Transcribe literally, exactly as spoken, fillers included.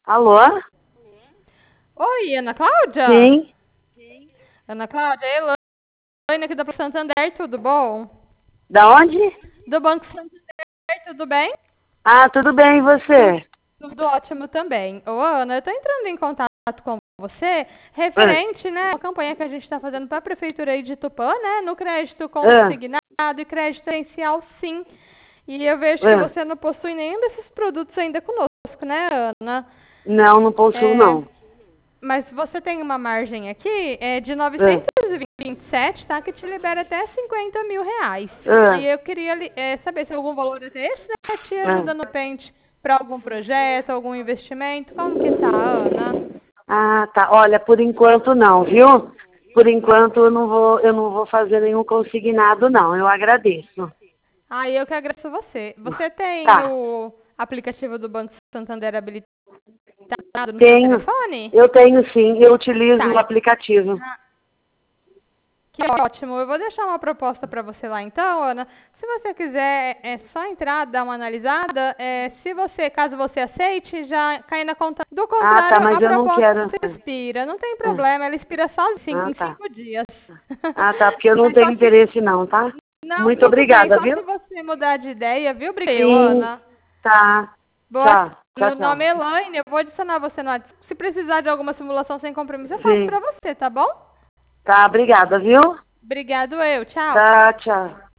Alô? Oi, Ana Cláudia? Sim. Ana Cláudia, é Elaine aqui da Banco Santander, tudo bom? Da onde? Do Banco Santander, tudo bem? Ah, tudo bem, e você? Tudo ótimo também. Ô, Ana, eu estou entrando em contato com você Ah, referente, né, à campanha que a gente está fazendo para a Prefeitura aí de Tupã, né, no crédito ah, consignado e crédito essencial, sim. E eu vejo que ah. você não possui nenhum desses produtos ainda conosco, né, Ana? Não, não possuo, É, não. mas você tem uma margem aqui é, de Ah, novecentos e vinte e sete, tá? Que te libera até cinquenta mil reais. E ah, eu queria li- é, saber se algum valor até esse, né, te ah. ajuda no repente para algum projeto, algum investimento. Como que tá, Ana? Ah, tá. Olha, por enquanto não, viu? Por enquanto eu não vou, eu não vou fazer nenhum consignado, não. Eu agradeço. Ah, eu que agradeço você. Você tem Tá. o aplicativo do Banco Santander habilitado no seu Tenho. telefone? Eu tenho sim. Eu utilizo o Tá. aplicativo. Que ótimo. Eu vou deixar uma proposta para você lá então, Ana. Se você quiser, é só entrar, dar uma analisada. É, se você, caso você aceite, já cai na conta. Do Ah, tá, contrário, mas a eu não proposta quero. expira. Não tem Ah, problema, ela expira só em cinco ah, em tá. cinco dias. Ah, tá, porque eu não Mas tenho só se. interesse não, tá? Não, Muito tudo bem, obrigada, só viu? se você mudar de ideia, viu, Breu, Sim, Ana? tá. Boa. Tchau, tchau, No nome tchau. é Elaine, eu vou adicionar você no WhatsApp. Se precisar de alguma simulação sem compromisso, eu faço Sim. pra você, tá bom? Tá, obrigada, viu? Obrigado, eu. Tchau. Tá, tchau.